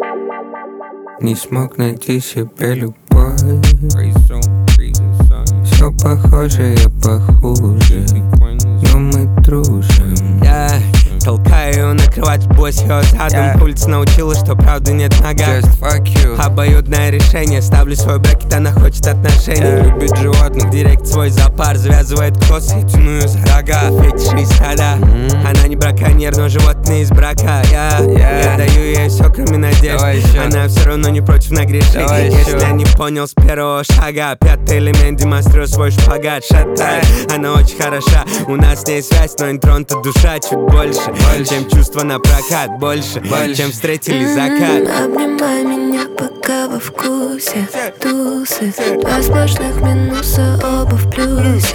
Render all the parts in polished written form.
Не смог найти себе любовь. Все похоже, я похуже, но мы дружим. Толкаю ее на кровать, босс ее задом. Улица научила, что правды нет в ногах. Just fuck you. Обоюдное решение. Ставлю свой брекет, она хочет отношений. Любит животных, директ свой зоопарк. Завязывает косы, тяну ее за рога. Фетиши из стада. Она не браконьер, но животные из брака. Я даю ей все, кроме надежд. Она все равно не против нагрешить. Если я не понял с первого шага, пятый элемент, демонстрирую свой шпагат. Шатай, она очень хороша. У нас с ней связь, но интронта душа чуть больше, чем чувства на прокат. Больше, чем встретили закат. Обнимай меня, пока во вкусе. Тусы, два сплошных минуса, оба в плюсе.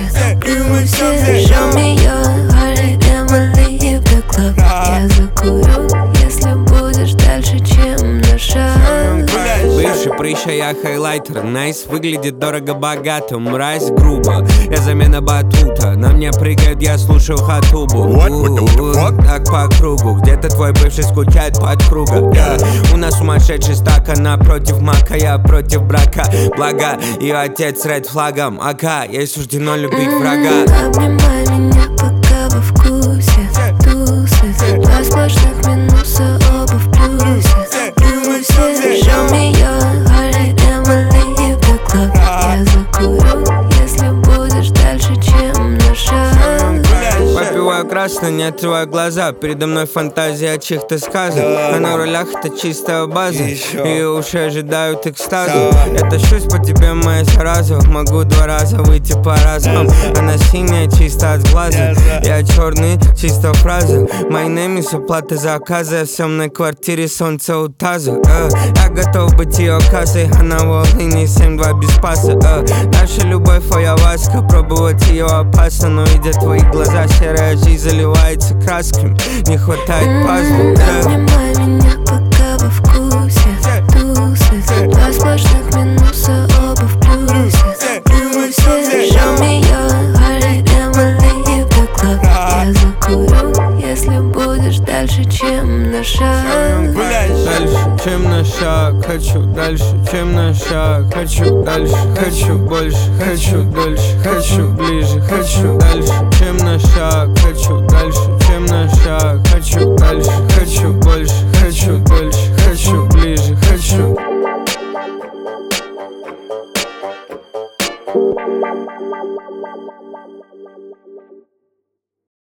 Show me your heart and we'll leave the club. Я закурю, если будешь дальше, чем на шаг. Бывший прыща, я хайлайтер. Найс, выглядит дорого-богато. Мразь грубо, я замена батута. На мне прыгает, я слушаю хатубу. Так по кругу. Где-то твой бывший скучает под круга. У нас сумасшедший стак, она против мака, я против брака. Благо, ее отец ред флагом. Ака, ей суждено любить врага. Обнимай меня, пока во вкусе. Тусы, два сплошных минуса, оба в плюсе. Show me your heart and we'll leave the club. Я закурю, если будешь дальше, чем на шаг. Попиваю красный, не открываю глаза. Передо мной фантазия о чьих-то сказах. А на рулях это чистая база. Ее уши ожидают экстаза. Я тащусь по тебе, моя зараза. Могу 2 раза выйти по разам. Она синяя, чисто от глаза. Я черный, чисто фраза. My name is оплата заказа. Я в съемной квартире, солнце у таза. Я готов быть ее кассой. Она в Волыне, 7-2 без паса. Наша любовь, ayahuasca. Пробовать ее опасно, но видя твои глаза, серая жизнь заливается красками. Не хватает пазла. Обнимай меня, пока во вкусе. Тусы, два сплошных минуса, оба в плюсе. Show me your heart and we'll leave the club. Я закурю, если будешь дальше, чем на шаг. Дальше, чем на шаг. Хочу дальше, чем на шаг. Хочу дальше, хочу больше. Хочу дольше, хочу ближе. Хочу дальше, чем на шаг. Хочу дальше, чем на шаг. Хочу дальше, хочу больше. Хочу дольше.